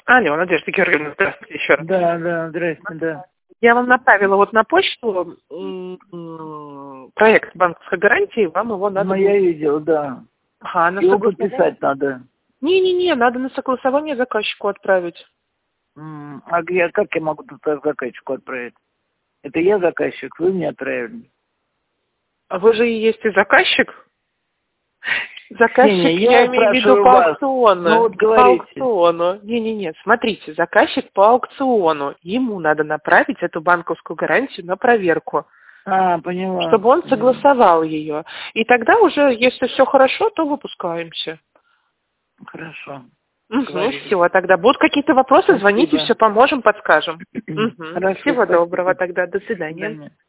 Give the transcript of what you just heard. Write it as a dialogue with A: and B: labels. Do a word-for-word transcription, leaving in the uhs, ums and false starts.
A: Алло, Надежда Георгиевна, здравствуйте еще раз.
B: Да, да, здрасте, да.
A: Я вам направила вот на почту м, проект банковской гарантии, вам его надо...
B: Ну,
A: будет-
B: я видел, да.
A: Ага, на
B: Его
A: согласование.
B: подписать надо.
A: Не-не-не, надо на согласование заказчику отправить.
B: М, А я, как я могу тут заказчику отправить? Это я заказчик, вы мне отправили.
A: А вы же и есть и заказчик? Заказчик,
B: Не, не,
A: я
B: я
A: имею в виду
B: спрашиваю
A: по
B: вас.
A: аукциону.
B: Ну, вот
A: По
B: говорите.
A: аукциону. Не-не-не, смотрите, заказчик по аукциону. Ему надо направить эту банковскую гарантию на проверку,
B: А, поняла.
A: чтобы он
B: М,
A: согласовал ее. И тогда уже, если все хорошо, то выпускаемся.
B: Хорошо.
A: Угу,
B: Договорились.
A: все, тогда будут какие-то вопросы, звоните,
B: Спасибо.
A: все поможем, подскажем. Угу.
B: Хорошо,
A: Всего
B: спасибо.
A: доброго тогда, до
B: До
A: свидания.
B: свидания.